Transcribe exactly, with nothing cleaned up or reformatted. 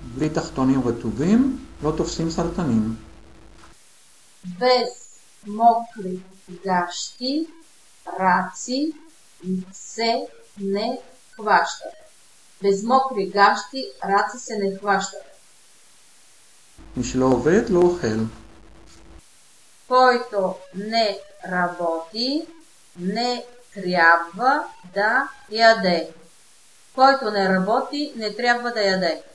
בלי תחתונים רטובים לא תופסים סרטנים. Без мокри гащи раци се не хващат. Без мокри гащи раци се не хващат. מי שלא עובד לא אוכל. Който не работи, не трябва да яде. Който не работи, не трябва да яде.